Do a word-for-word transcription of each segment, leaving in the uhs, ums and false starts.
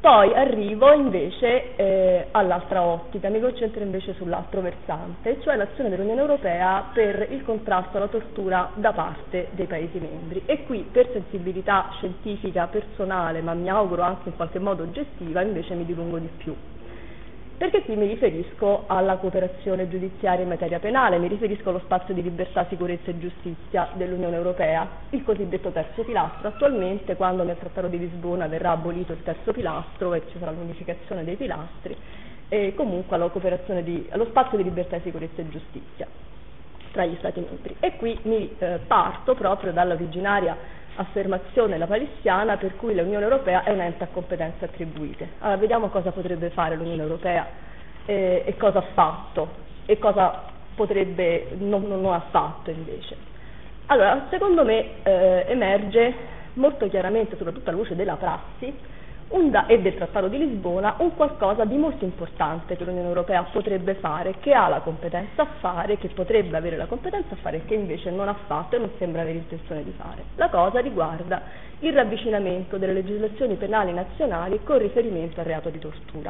Poi arrivo invece eh, all'altra ottica, mi concentro invece sull'altro versante, cioè l'azione dell'Unione Europea per il contrasto alla tortura da parte dei Paesi membri. E qui, per sensibilità scientifica personale, ma mi auguro anche in qualche modo oggettiva, invece mi dilungo di più. Perché qui mi riferisco alla cooperazione giudiziaria in materia penale, mi riferisco allo spazio di libertà, sicurezza e giustizia dell'Unione Europea, il cosiddetto terzo pilastro. Attualmente, quando nel Trattato di Lisbona verrà abolito il terzo pilastro e ci sarà l'unificazione dei pilastri, e comunque alla cooperazione di, allo spazio di libertà, sicurezza e giustizia tra gli Stati membri. E qui mi eh, parto proprio dall'originaria affermazione lapalissiana per cui l'Unione Europea è un ente a competenze attribuite. Allora vediamo cosa potrebbe fare l'Unione Europea eh, e cosa ha fatto e cosa potrebbe non, non ha fatto invece. Allora, secondo me eh, emerge molto chiaramente, soprattutto alla luce della prassi un da- e del Trattato di Lisbona, un qualcosa di molto importante che l'Unione Europea potrebbe fare, che ha la competenza a fare, che potrebbe avere la competenza a fare e che invece non ha fatto e non sembra avere intenzione di fare. La cosa riguarda il ravvicinamento delle legislazioni penali nazionali con riferimento al reato di tortura.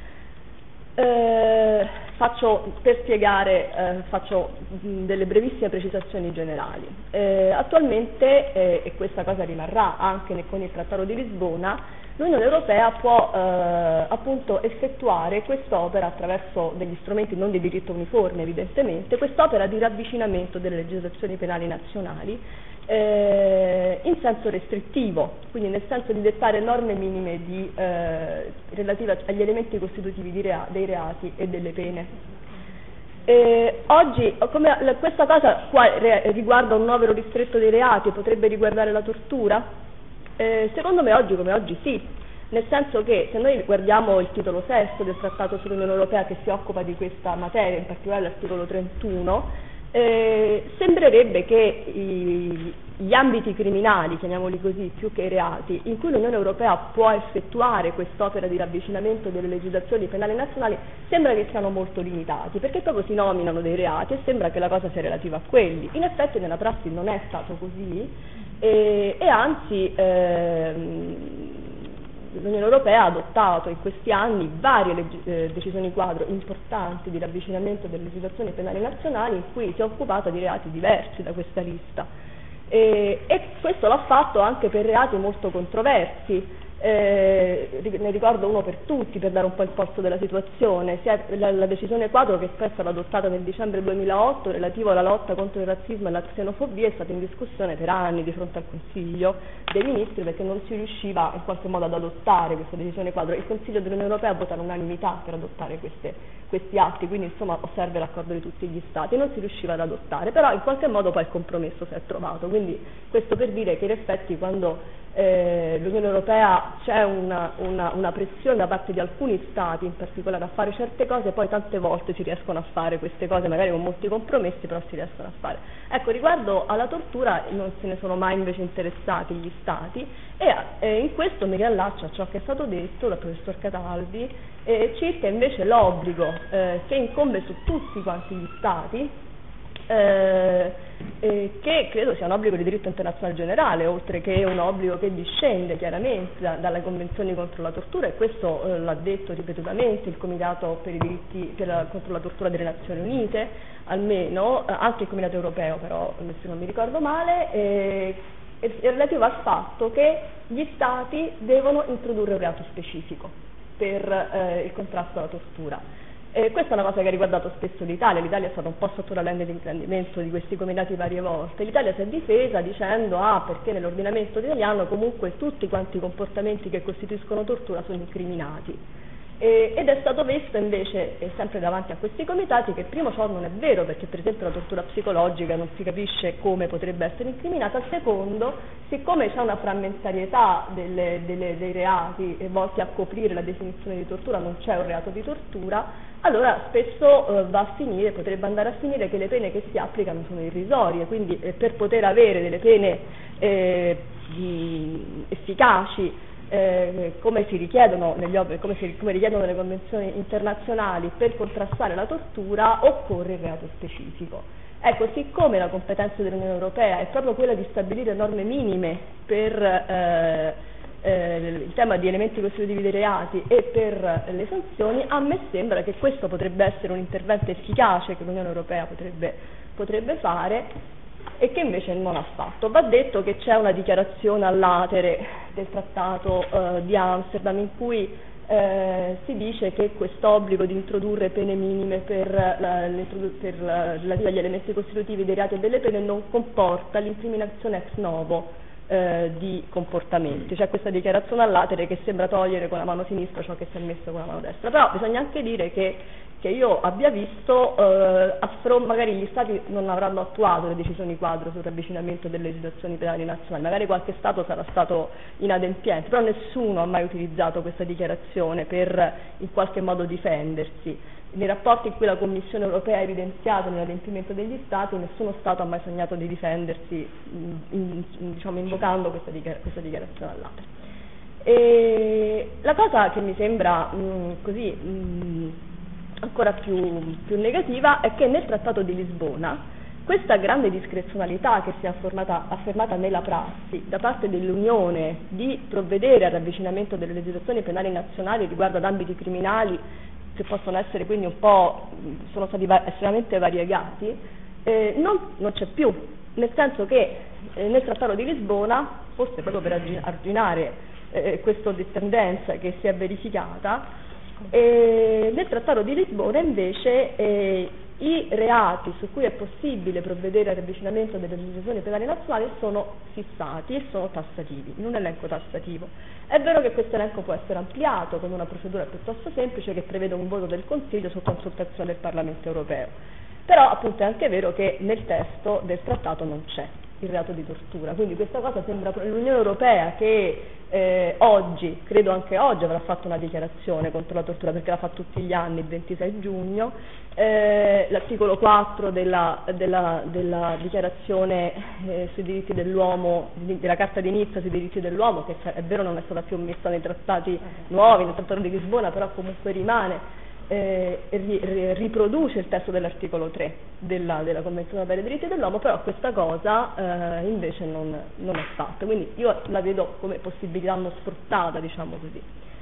Eh, faccio, per spiegare, eh, faccio mh, delle brevissime precisazioni generali. Eh, attualmente, eh, e questa cosa rimarrà anche nel, con il Trattato di Lisbona, l'Unione Europea può eh, appunto effettuare quest'opera attraverso degli strumenti non di diritto uniforme evidentemente, quest'opera di ravvicinamento delle legislazioni penali nazionali eh, in senso restrittivo, quindi nel senso di dettare norme minime di, eh, relative agli elementi costitutivi di rea- dei reati e delle pene. Eh, oggi come, questa cosa qua re- riguarda un novero ristretto dei reati, potrebbe riguardare la tortura? Eh, secondo me oggi come oggi sì, nel senso che se noi guardiamo il titolo sesto del Trattato sull'Unione Europea che si occupa di questa materia, in particolare l'articolo trentuno, eh, sembrerebbe che i, gli ambiti criminali, chiamiamoli così, più che i reati, in cui l'Unione Europea può effettuare quest'opera di ravvicinamento delle legislazioni penali nazionali, sembra che siano molto limitati, perché proprio si nominano dei reati e sembra che la cosa sia relativa a quelli. In effetti nella prassi non è stato così, e, e anzi ehm, l'Unione Europea ha adottato in questi anni varie leg- eh, decisioni quadro importanti di ravvicinamento delle legislazioni penali nazionali in cui si è occupata di reati diversi da questa lista e, e questo l'ha fatto anche per reati molto controversi. Eh, ne ricordo uno per tutti per dare un po' il polso della situazione. Si è, la, la decisione quadro che è stata adottata nel dicembre duemilaotto relativo alla lotta contro il razzismo e la xenofobia è stata in discussione per anni di fronte al Consiglio dei Ministri perché non si riusciva in qualche modo ad adottare questa decisione quadro. Il Consiglio dell'Unione Europea vota all'unanimità per adottare queste, questi atti, quindi insomma osserva l'accordo di tutti gli Stati, non si riusciva ad adottare, però in qualche modo poi il compromesso si è trovato, quindi questo per dire che in effetti quando Eh, l'Unione Europea c'è una, una, una pressione da parte di alcuni Stati in particolare a fare certe cose, poi tante volte si riescono a fare queste cose magari con molti compromessi, però si riescono a fare. Ecco, riguardo alla tortura non se ne sono mai invece interessati gli Stati e eh, in questo mi riallaccio a ciò che è stato detto dal professor Cataldi eh, circa invece l'obbligo eh, che incombe su tutti quanti gli Stati Eh, eh, che credo sia un obbligo di diritto internazionale generale, oltre che un obbligo che discende chiaramente da, dalle convenzioni contro la tortura, e questo eh, l'ha detto ripetutamente il Comitato per i diritti per la, contro la tortura delle Nazioni Unite, almeno, eh, anche il Comitato europeo però, se non mi ricordo male, eh, è, è relativo al fatto che gli Stati devono introdurre un reato specifico per eh, il contrasto alla tortura. Eh, questa è una cosa che ha riguardato spesso l'Italia, l'Italia è stata un po' sotto la lente di ingrandimento di questi comitati varie volte. L'Italia si è difesa dicendo ah perché nell'ordinamento italiano comunque tutti quanti i comportamenti che costituiscono tortura sono incriminati. E, ed è stato visto invece, eh, sempre davanti a questi comitati, che primo ciò non è vero, perché per esempio la tortura psicologica non si capisce come potrebbe essere incriminata, secondo, siccome c'è una frammentarietà delle, delle, dei reati e volti a coprire la definizione di tortura, non c'è un reato di tortura, allora spesso eh, va a finire, potrebbe andare a finire che le pene che si applicano sono irrisorie, quindi eh, per poter avere delle pene eh, di, efficaci, Eh, come si richiedono negli ob- come, si, come richiedono le convenzioni internazionali per contrastare la tortura, occorre il reato specifico. Ecco, siccome la competenza dell'Unione Europea è proprio quella di stabilire norme minime per, eh, eh, il tema di elementi costitutivi dei reati e per le sanzioni, a me sembra che questo potrebbe essere un intervento efficace che l'Unione Europea potrebbe, potrebbe fare e che invece non ha fatto. Va detto che c'è una dichiarazione a latere del Trattato eh, di Amsterdam in cui eh, si dice che quest'obbligo di introdurre pene minime per, la, per la, relative agli elementi costitutivi dei reati e delle pene non comporta l'incriminazione ex novo eh, di comportamenti. C'è questa dichiarazione a latere che sembra togliere con la mano sinistra ciò che si è messo con la mano destra, però bisogna anche dire che che io abbia visto, eh, magari gli Stati non avranno attuato le decisioni quadro sul ravvicinamento delle legislazioni penali nazionali, magari qualche Stato sarà stato inadempiente, però nessuno ha mai utilizzato questa dichiarazione per in qualche modo difendersi. Nei rapporti in cui la Commissione Europea ha evidenziato l'inadempimento degli Stati, nessuno Stato ha mai sognato di difendersi in, in, diciamo, invocando questa, dichiar questa dichiarazione all'altra. E la cosa che mi sembra mh, così mh, ancora più, più negativa è che nel Trattato di Lisbona questa grande discrezionalità che si è affermata, affermata nella prassi da parte dell'Unione di provvedere al ravvicinamento delle legislazioni penali nazionali riguardo ad ambiti criminali che possono essere quindi un po', sono stati va estremamente variegati, eh, non, non c'è più, nel senso che eh, nel Trattato di Lisbona, forse proprio per arginare eh, questa tendenza che si è verificata, E nel Trattato di Lisbona invece eh, i reati su cui è possibile provvedere al ravvicinamento delle legislazioni penali nazionali sono fissati e sono tassativi, in un elenco tassativo. È vero che questo elenco può essere ampliato con una procedura piuttosto semplice che prevede un voto del Consiglio su consultazione del Parlamento europeo, però appunto è anche vero che nel testo del Trattato non c'è il reato di tortura, quindi questa cosa sembra l'Unione Europea che eh, oggi, credo anche oggi, avrà fatto una dichiarazione contro la tortura perché la fa tutti gli anni il ventisei giugno, eh, l'articolo quattro della, della, della dichiarazione eh, sui diritti dell'uomo, della Carta di Nizza sui diritti dell'uomo, che è vero non è stata più messa nei trattati nuovi, nel Trattato di Lisbona, però comunque rimane, Eh, ri, ri, riproduce il testo dell'articolo tre della, della Convenzione europea dei diritti dell'uomo, però questa cosa eh, invece non, non è fatta, quindi io la vedo come possibilità non sfruttata, diciamo così,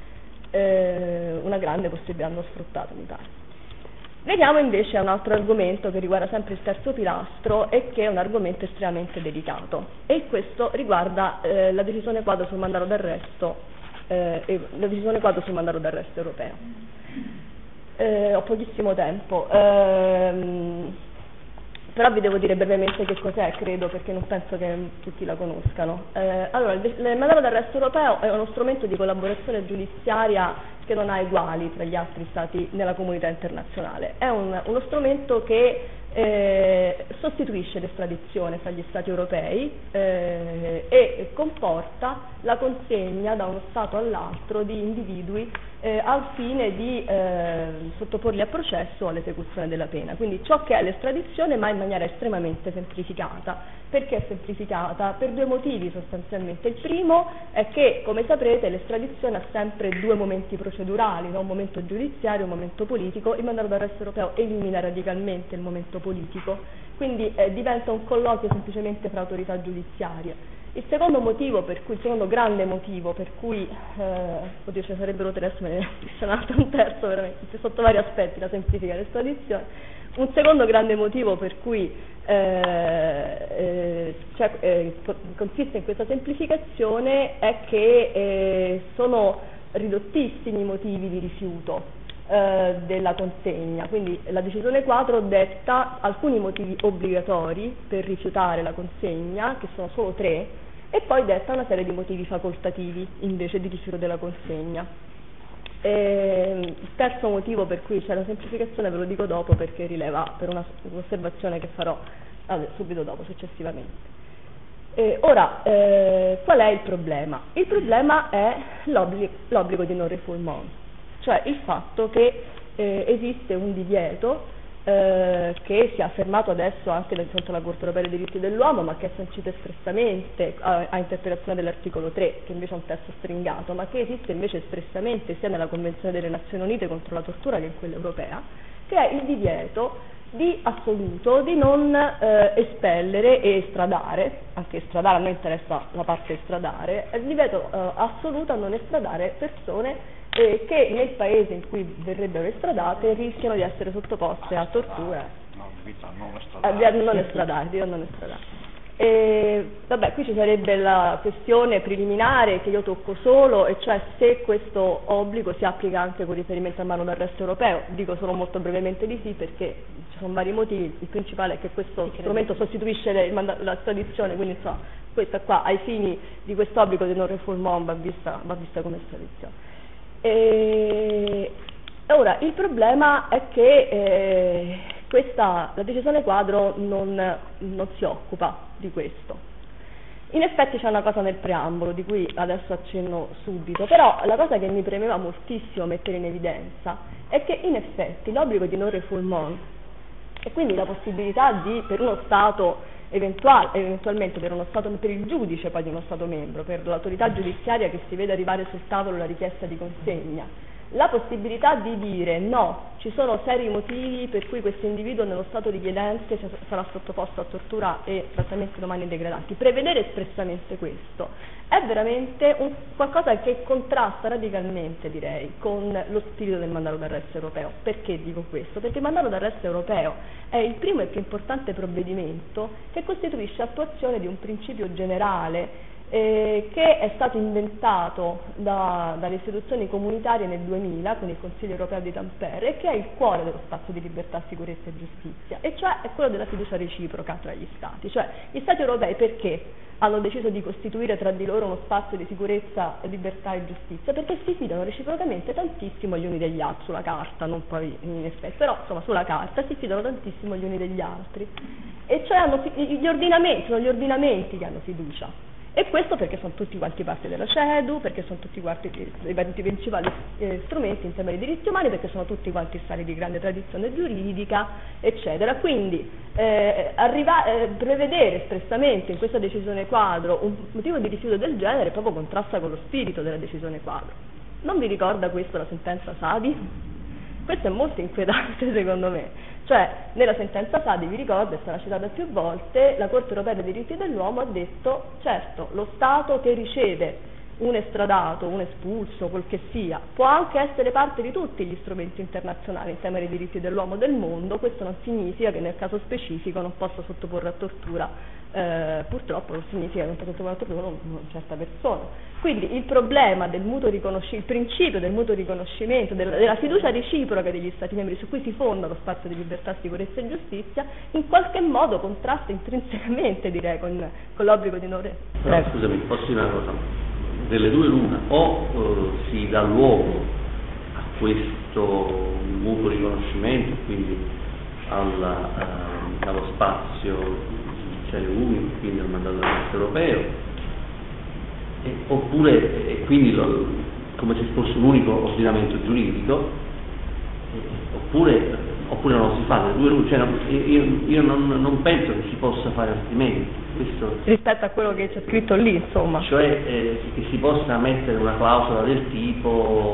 eh, una grande possibilità non sfruttata mi pare. Veniamo invece a un altro argomento che riguarda sempre il terzo pilastro e che è un argomento estremamente delicato, e questo riguarda eh, la decisione quadro sul mandato d'arresto eh, e la decisione quadro sul mandato d'arresto europeo. Eh, ho pochissimo tempo, ehm, però vi devo dire brevemente che cos'è, credo, perché non penso che tutti la conoscano. Eh, allora, il, il mandato d'arresto europeo è uno strumento di collaborazione giudiziaria che non ha eguali tra gli altri Stati nella comunità internazionale. È un, uno strumento che eh, sostituisce l'estradizione fra gli Stati europei eh, e comporta la consegna da uno Stato all'altro di individui Eh, al fine di eh, sottoporli a processo o all'esecuzione della pena. Quindi ciò che è l'estradizione, ma in maniera estremamente semplificata. Perché è semplificata? Per due motivi sostanzialmente. Il primo è che, come saprete, l'estradizione ha sempre due momenti procedurali, no? Un momento giudiziario e un momento politico. Il mandato d'arresto europeo elimina radicalmente il momento politico, quindi eh, diventa un colloquio semplicemente fra autorità giudiziarie. Il secondo motivo per cui, il secondo grande motivo per cui, eh, oddio ce ne sarebbero tre, adesso me ne è un altro, un terzo veramente, sotto vari aspetti la semplifica l'estradizione, un secondo grande motivo per cui eh, eh, cioè, eh, consiste in questa semplificazione è che eh, sono ridottissimi i motivi di rifiuto eh, della consegna, quindi la decisione quadro detta alcuni motivi obbligatori per rifiutare la consegna, che sono solo tre, e poi detta una serie di motivi facoltativi invece di rifiuto della consegna. E il terzo motivo per cui c'è la semplificazione ve lo dico dopo, perché rileva per un'osservazione che farò vabbè, subito dopo, successivamente. E ora, eh, qual è il problema? Il problema è l'obbligo di non refoulement, cioè il fatto che eh, esiste un divieto eh, che si è affermato adesso anche di fronte alla Corte Europea dei Diritti dell'Uomo, ma che è sancito espressamente a, a interpretazione dell'articolo tre, che invece è un testo stringato, ma che esiste invece espressamente sia nella Convenzione delle Nazioni Unite contro la tortura che in quella europea, che è il divieto di assoluto di non eh, espellere e estradare, anche estradare, a noi interessa la parte estradare, è il divieto eh, assoluto a non estradare persone eh, che nel paese in cui verrebbero estradate rischiano di essere sottoposte a tortura. No, non estradare. Eh, non estradare, di non estradare. E, vabbè, qui ci sarebbe la questione preliminare che io tocco solo, e cioè se questo obbligo si applica anche con riferimento al mandato d'arresto europeo. Dico solo molto brevemente di sì, perché ci sono vari motivi. Il principale è che questo strumento sostituisce le, la, la tradizione, quindi insomma, questa qua ai fini di questo obbligo di non refoulement va vista, va vista come tradizione. E ora il problema è che eh, questa, la decisione quadro non, non si occupa di questo. In effetti c'è una cosa nel preambolo di cui adesso accenno subito, però la cosa che mi premeva moltissimo mettere in evidenza è che in effetti l'obbligo di non refoulement e quindi la possibilità di, per uno Stato eventuale, eventualmente per uno Stato, per il giudice poi di uno Stato membro, per l'autorità giudiziaria che si vede arrivare sul tavolo la richiesta di consegna, la possibilità di dire no, ci sono seri motivi per cui questo individuo nello stato richiedente sarà sottoposto a tortura e trattamenti umani degradanti, prevedere espressamente questo è veramente un, qualcosa che contrasta radicalmente, direi, con lo spirito del mandato d'arresto europeo. Perché dico questo? Perché il mandato d'arresto europeo è il primo e più importante provvedimento che costituisce attuazione di un principio generale Eh, che è stato inventato da, dalle istituzioni comunitarie nel duemila con il Consiglio europeo di Tampere, e che è il cuore dello spazio di libertà, sicurezza e giustizia, e cioè è quello della fiducia reciproca tra gli Stati. Cioè gli Stati europei perché hanno deciso di costituire tra di loro uno spazio di sicurezza, libertà e giustizia? Perché si fidano reciprocamente tantissimo gli uni degli altri, sulla carta, non poi in effetti, però insomma sulla carta si fidano tantissimo gli uni degli altri, e cioè hanno, gli ordinamenti, sono gli ordinamenti che hanno fiducia. E questo perché sono tutti quanti parte della C E D U, perché sono tutti quanti i principali eh, strumenti in tema di diritti umani, perché sono tutti quanti stati di grande tradizione giuridica, eccetera. Quindi eh, arriva, eh, prevedere espressamente in questa decisione quadro un motivo di rifiuto del genere proprio contrasta con lo spirito della decisione quadro. Non vi ricorda questo la sentenza Sadi? Questo è molto inquietante secondo me. Cioè, nella sentenza Sadi, vi ricordo, è stata citata più volte, la Corte Europea dei Diritti dell'Uomo ha detto, certo, lo Stato che riceve un estradato, un espulso, quel che sia, può anche essere parte di tutti gli strumenti internazionali in tema dei diritti dell'uomo del mondo, questo non significa che nel caso specifico non possa sottoporre a tortura, eh, purtroppo non significa che non possa sottoporre a tortura una, una certa persona. Quindi il problema del mutuo riconoscimento, il principio del mutuo riconoscimento, della, della fiducia reciproca degli Stati membri su cui si fonda lo spazio di libertà, sicurezza e giustizia, in qualche modo contrasta intrinsecamente, direi, con, con l'obbligo di non... Però, scusami, posso dire una cosa? Delle due l'una, o eh, si dà luogo a questo mutuo riconoscimento, quindi alla, eh, allo spazio giudiziario unico, quindi al mandato d'arresto europeo, e, oppure e quindi lo, come se fosse un unico ordinamento giuridico, e, oppure, oppure non lo si fa, delle due l'una, cioè, io, io non, non penso che si possa fare altrimenti. Questo, rispetto a quello che c'è scritto lì, insomma, cioè eh, che si possa mettere una clausola del tipo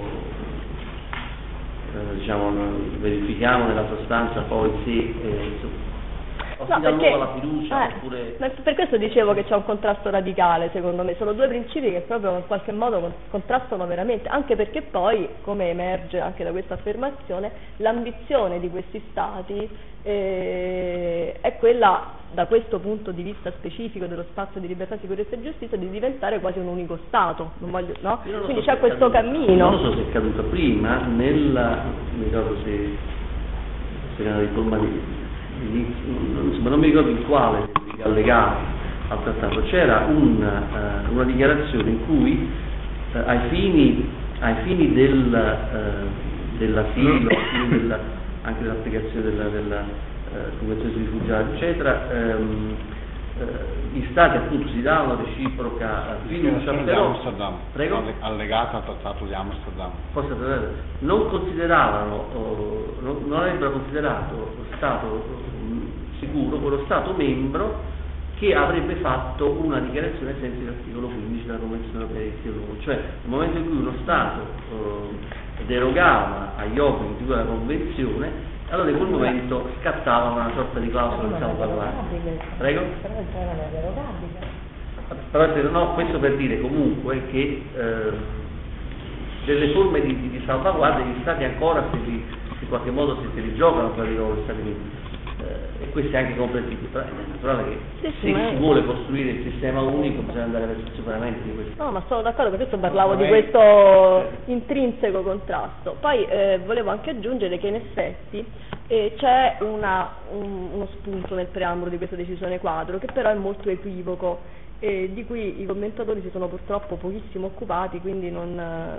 eh, diciamo verifichiamo nella sostanza poi se eh, o no, si dà perché, luogo alla fiducia eh, oppure... per questo dicevo che c'è un contrasto radicale, secondo me sono due principi che proprio in qualche modo contrastano veramente, anche perché poi, come emerge anche da questa affermazione, l'ambizione di questi stati eh, è quella, da questo punto di vista specifico dello spazio di libertà, sicurezza e giustizia, di diventare quasi un unico Stato, non voglio, no? Quindi so c'è questo caduto, cammino. non so se è caduto prima, nella, mi ricordo se, se era di forma di, non, non mi ricordo in quale degli allegati al trattato, c'era un, uh, una dichiarazione in cui uh, ai fini, ai fini del, uh, dell'asilo, della, anche dell'applicazione della, della uh, convenzione sui rifugiati, eccetera, um, gli Stati appunto si danno reciproca fiducia, però prego? Allegata al trattato di Amsterdam, non consideravano, non, non avrebbero considerato Stato sicuro quello Stato membro che avrebbe fatto una dichiarazione ai sensi dell'articolo quindici della Convenzione Europea dei diritti dell'uomo, cioè nel momento in cui uno Stato eh, derogava agli obblighi di quella Convenzione, allora in quel momento scattava una sorta di clausola di salvaguardia. Prego? Però non è derogabile. Però no, questo per dire comunque che eh, delle forme di, di, di salvaguardia gli Stati ancora se li, in qualche modo se, se li giocano per i loro Stati Uniti. Eh, e questo è anche comprensibile, però è naturale che sì, se sì, si vuole costruire il sistema unico bisogna andare verso il superamento di questo. No, ma sono d'accordo, per questo parlavo di questo intrinseco contrasto. Poi eh, volevo anche aggiungere che in effetti eh, c'è una, un, uno spunto nel preambolo di questa decisione quadro che però è molto equivoco e di cui i commentatori si sono purtroppo pochissimo occupati, quindi non,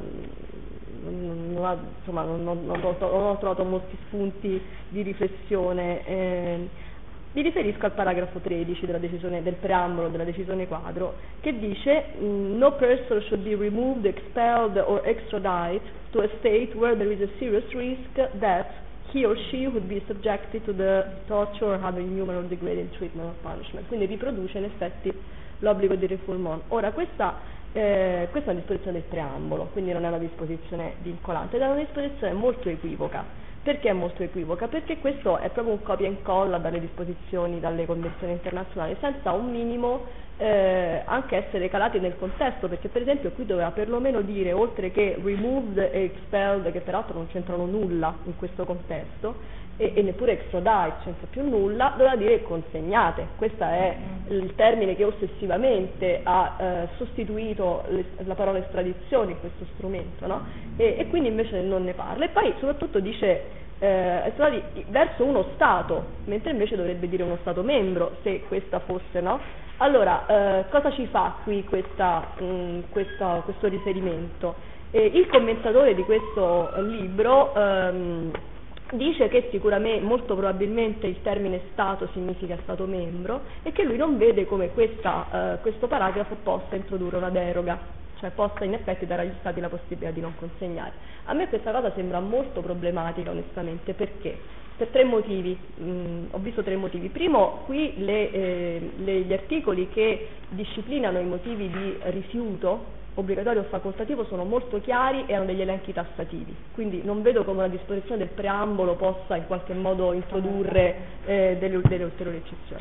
non, non, ha, insomma, non, non, non, ho, non ho trovato molti spunti di riflessione. Eh, mi riferisco al paragrafo tredici della decisione, del preambolo della decisione quadro, che dice no person should be removed, expelled or extradited to a state where there is a serious risk that he or she would be subjected to the torture or other inhuman or degrading treatment or punishment. Quindi riproduce in effetti l'obbligo di refoulement. Ora questa, eh, questa è una disposizione del preambolo, quindi non è una disposizione vincolante, ed è una disposizione molto equivoca. Perché è molto equivoca? Perché questo è proprio un copia e incolla dalle disposizioni, dalle convenzioni internazionali, senza un minimo eh, anche essere calati nel contesto, perché per esempio qui doveva perlomeno dire, oltre che removed e expelled, che peraltro non c'entrano nulla in questo contesto, e, e neppure extradite, c'entra più nulla, doveva dire consegnate. Questo è il termine che ossessivamente ha eh, sostituito le, la parola estradizione in questo strumento, no? E, e quindi invece non ne parla. E poi soprattutto dice eh, verso uno Stato, mentre invece dovrebbe dire uno Stato membro, se questa fosse, no? Allora, eh, cosa ci fa qui questa, mh, questa, questo riferimento? Eh, il commentatore di questo libro ehm, dice che sicuramente, molto probabilmente il termine Stato significa Stato membro e che lui non vede come questa, eh, questo paragrafo possa introdurre una deroga, cioè possa in effetti dare agli Stati la possibilità di non consegnare. A me questa cosa sembra molto problematica onestamente, perché? Per tre motivi, mh, ho visto tre motivi. Primo, qui le, eh, le, gli articoli che disciplinano i motivi di rifiuto obbligatorio o facoltativo sono molto chiari e hanno degli elenchi tassativi, quindi non vedo come una disposizione del preambolo possa in qualche modo introdurre eh, delle, delle ulteriori eccezioni.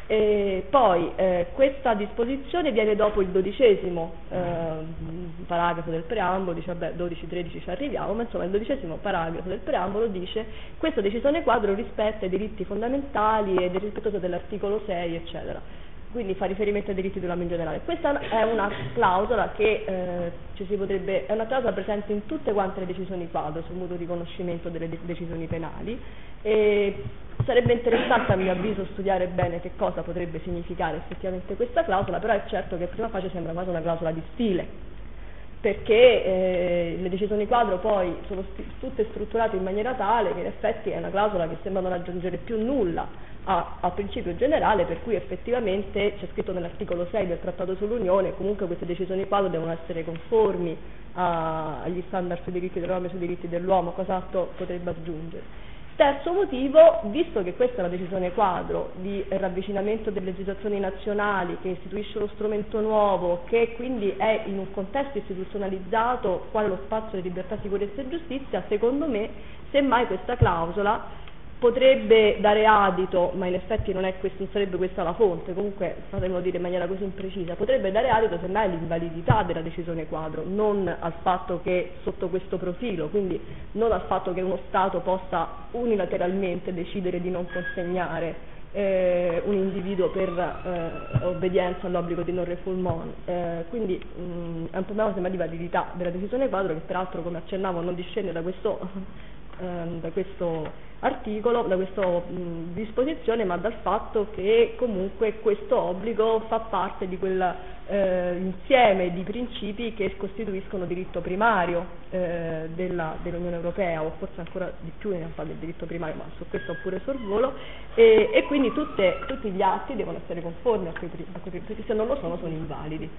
E poi eh, questa disposizione viene dopo il dodicesimo eh, paragrafo del preambolo, dice vabbè dodici tredici ci arriviamo, ma insomma il dodicesimo paragrafo del preambolo dice questa decisione quadro rispetta i diritti fondamentali ed è rispettosa dell'articolo sei eccetera. Quindi fa riferimento ai diritti dell'uomo in generale. Questa è una clausola che eh, ci si potrebbe, è una clausola presente in tutte quante le decisioni quadro sul mutuo riconoscimento delle de- decisioni penali e sarebbe interessante a mio avviso studiare bene che cosa potrebbe significare effettivamente questa clausola, però è certo che prima faccia sembra quasi una clausola di stile, perché eh, le decisioni quadro poi sono st- tutte strutturate in maniera tale che in effetti è una clausola che sembra non aggiungere più nulla a, al principio generale, per cui effettivamente c'è scritto nell'articolo sei del Trattato sull'Unione comunque queste decisioni quadro devono essere conformi a, agli standard sui diritti dell'uomo e sui diritti dell'uomo, cos'altro potrebbe aggiungere. Terzo motivo, visto che questa è una decisione quadro di ravvicinamento delle legislazioni nazionali che istituisce lo strumento nuovo, che quindi è in un contesto istituzionalizzato quale lo spazio di libertà, sicurezza e giustizia, secondo me semmai questa clausola potrebbe dare adito, ma in effetti non, è questo, non sarebbe questa la fonte, comunque fatemelo dire in maniera così imprecisa, potrebbe dare adito semmai all'invalidità della decisione quadro, non al fatto che sotto questo profilo, quindi non al fatto che uno Stato possa unilateralmente decidere di non consegnare eh, un individuo per eh, obbedienza all'obbligo di non refoulement, eh, quindi mh, è un problema semmai di validità della decisione quadro che peraltro, come accennavo, non discende da questo ehm, da questo articolo, da questa disposizione, ma dal fatto che comunque questo obbligo fa parte di quel eh, insieme di principi che costituiscono diritto primario eh, della, dell'Unione Europea, o forse ancora di più in realtà del diritto primario, ma su questo ho pure sorvolo, e, e quindi tutte, tutti gli atti devono essere conformi a quei, a quei, perché se non lo sono sono invalidi.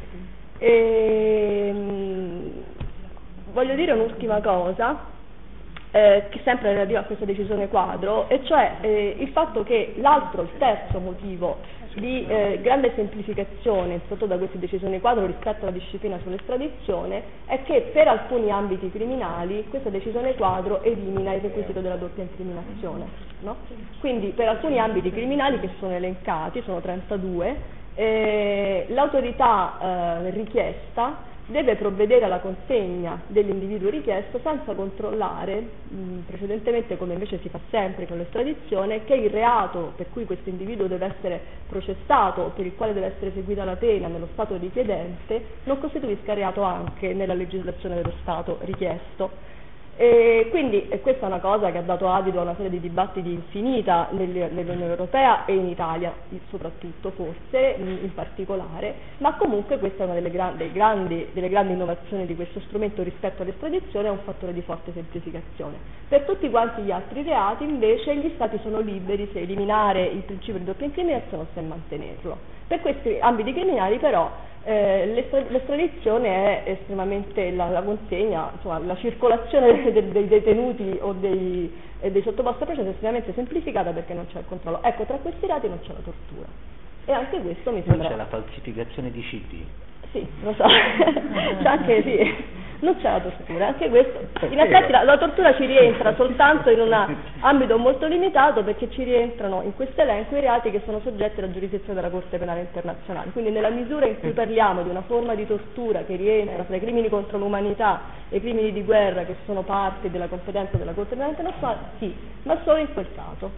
E, mh, voglio dire un'ultima cosa, Eh, che sempre relativa a questa decisione quadro, e cioè eh, il fatto che l'altro, il terzo motivo di eh, grande semplificazione introdotto da queste decisioni quadro rispetto alla disciplina sull'estradizione è che per alcuni ambiti criminali questa decisione quadro elimina il requisito della doppia incriminazione, no? Quindi per alcuni ambiti criminali che sono elencati, sono trentadue, eh, l'autorità eh, richiesta deve provvedere alla consegna dell'individuo richiesto senza controllare mh, precedentemente, come invece si fa sempre con l'estradizione, che il reato per cui questo individuo deve essere processato o per il quale deve essere eseguita la pena nello Stato richiedente non costituisca reato anche nella legislazione dello Stato richiesto. E quindi e questa è una cosa che ha dato adito a una serie di dibattiti infinita nell'Unione Europea e in Italia soprattutto, forse in, in particolare, ma comunque questa è una delle grandi, grandi, delle grandi innovazioni di questo strumento rispetto all'estradizione, è un fattore di forte semplificazione. Per tutti quanti gli altri reati invece gli Stati sono liberi se eliminare il principio di doppia incriminazione o se mantenerlo. Per questi ambiti criminali però Eh, l'estradizione è estremamente la, la consegna, insomma, la circolazione dei, dei detenuti o dei, eh, dei sottoposti a processo è estremamente semplificata perché non c'è il controllo. Ecco, tra questi reati non c'è la tortura. E anche questo mi sembra. Non c'è la falsificazione di C D. Sì, lo so, c'è anche sì. Non c'è la tortura, anche questo. In effetti la, la tortura ci rientra soltanto in un ambito molto limitato, perché ci rientrano in questo elenco i reati che sono soggetti alla giurisdizione della Corte Penale Internazionale. Quindi nella misura in cui parliamo di una forma di tortura che rientra tra i crimini contro l'umanità e i crimini di guerra che sono parte della competenza della Corte Penale Internazionale, sì, ma solo in quel caso.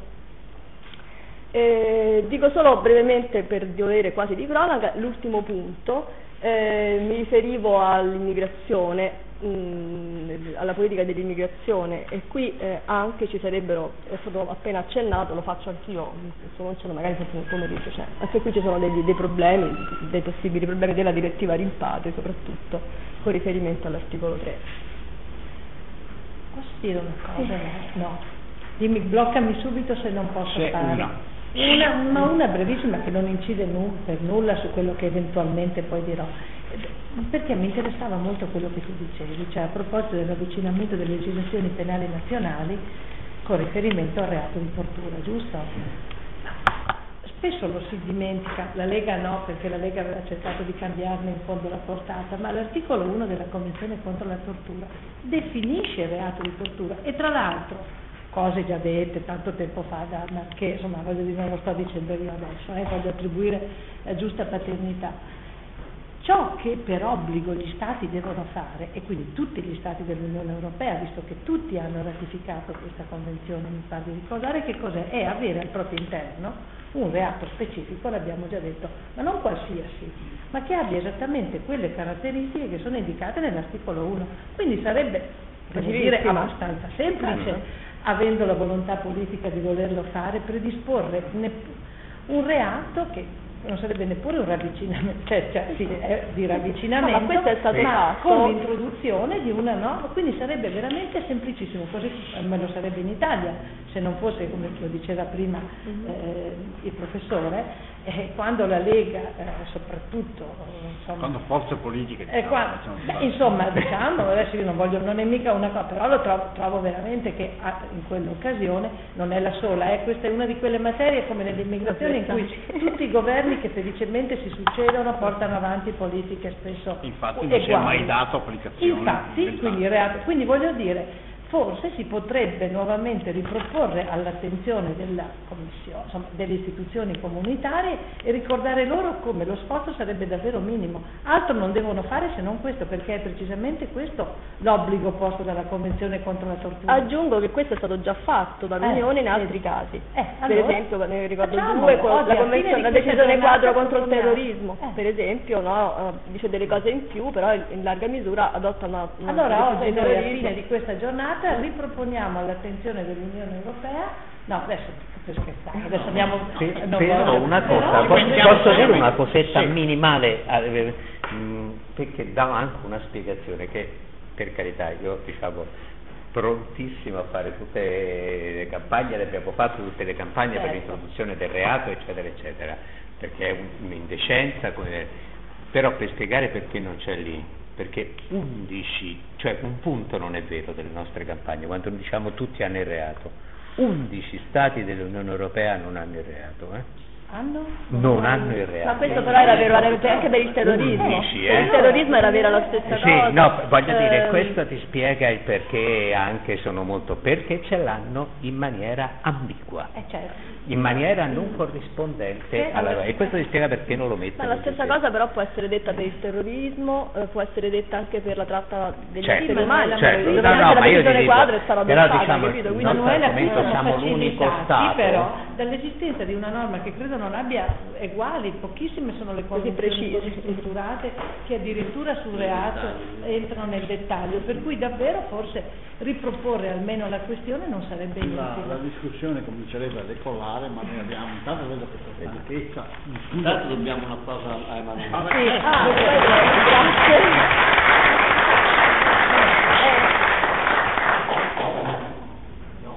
Eh, dico solo brevemente, per dovere quasi di cronaca, l'ultimo punto. Eh, mi riferivo all'immigrazione, mh, alla politica dell'immigrazione, e qui eh, anche ci sarebbero, è stato appena accennato, lo faccio anch'io, se non ce l'ho magari sempre nel pomeriggio, cioè, anche qui ci sono degli, dei problemi, dei possibili problemi della direttiva rimpatri, soprattutto con riferimento all'articolo tre. Posso dire una cosa? Sì. No, dimmi, bloccami subito se non posso C'è fare. Una. Una, ma una brevissima che non incide nu- per nulla su quello che eventualmente poi dirò, perché mi interessava molto quello che tu dicevi, cioè a proposito dell'avvicinamento delle legislazioni penali nazionali con riferimento al reato di tortura, giusto? Spesso lo si dimentica, la Lega no, perché la Lega aveva cercato di cambiarne in fondo la portata, ma l'articolo uno della Convenzione contro la tortura definisce il reato di tortura e tra l'altro cose già dette tanto tempo fa da Anna, che insomma voglio dire, non lo sto dicendo io adesso, eh, voglio attribuire la giusta paternità. Ciò che per obbligo gli Stati devono fare, e quindi tutti gli Stati dell'Unione Europea, visto che tutti hanno ratificato questa convenzione, mi pare di ricordare, che cos'è? È avere al proprio interno un reato specifico, l'abbiamo già detto, ma non qualsiasi, ma che abbia esattamente quelle caratteristiche che sono indicate nell'articolo uno. Quindi sarebbe, per dire, abbastanza semplice, avendo la volontà politica di volerlo fare, predisporre un reato che non sarebbe neppure un ravvicinamento, cioè, cioè sì, è di ravvicinamento, no, ma questo è stato ma fatto con l'introduzione di una no, quindi sarebbe veramente semplicissimo, così me lo sarebbe in Italia, se non fosse, come lo diceva prima eh, il professore, eh, quando la Lega, eh, soprattutto, insomma, quando forze politiche, eh, quando, beh, insomma, diciamo, adesso io non voglio, non è mica una cosa, però lo trovo, trovo veramente che ah, in quell'occasione non è la sola, eh, questa è una di quelle materie come nell'immigrazione in cui tutti i governi che felicemente si succedono portano avanti politiche spesso infatti non si è mai dato applicazione. Infatti, quindi, reato, quindi voglio dire, forse si potrebbe nuovamente riproporre all'attenzione della Commissione, insomma, delle istituzioni comunitarie, e ricordare loro come lo sforzo sarebbe davvero minimo. Altro non devono fare se non questo, perché è precisamente questo l'obbligo posto dalla Convenzione contro la tortura. Aggiungo che questo è stato già fatto dall'Unione eh, in altri eh, casi. Eh, per allora, esempio, ne ricordo facciamo, due, con la, convenzione, la decisione quadro contro il tornare. terrorismo, eh. per esempio, no, dice delle cose in più, però in larga misura adotta una, una allora oggi noi alla terrorismo. fine di questa giornata giornata riproponiamo all'attenzione dell'Unione Europea, no adesso per scherzare, adesso abbiamo Sì, non però voglio- una cosa, però- posso, Dobbiamo posso dire fare- una cosetta sì. minimale, eh, mh, perché dà anche una spiegazione che, per carità, io diciamo prontissimo a fare tutte le campagne, le abbiamo fatto tutte le campagne per Certo. l'introduzione del reato, eccetera, eccetera, perché è un- un'indecenza, come- però per spiegare perché non c'è lì, perché undici, cioè un punto non è vero delle nostre campagne, quando diciamo tutti hanno il reato, undici stati dell'Unione Europea non hanno il reato, eh? Hanno? Non hanno il reato. Ma questo però era vero anche per il terrorismo. undici, Per il eh? terrorismo era vera la stessa Sì, cosa. no, voglio dire, Ehm, questo ti spiega il perché anche sono molto, perché ce l'hanno in maniera ambigua, Eh certo. in maniera non corrispondente Eh, alla, allora- e questo ti spiega perché non lo Ma mettono. la stessa cosa però può essere detta per il terrorismo, eh, può essere detta anche per la tratta degli Certo, esseri umani, certo. dove No, anche no, la ma io ti previsione dico, quadro è stata però adottata, diciamo, capito? il Quindi nostro Manuela, qui argomento sono siamo l'unico facilitati, Stato. però dall'esistenza di una norma che credo non abbia eguali, pochissime sono le Così convenzioni precise. così strutturate che addirittura sul reato entrano nel dettaglio, per cui davvero forse riproporre almeno la questione non sarebbe La, la inutile. discussione comincerebbe a decollare, ma noi abbiamo intanto vedo questa stanchezza. Intanto dobbiamo una cosa a Emanuele. Sì, ah, grazie.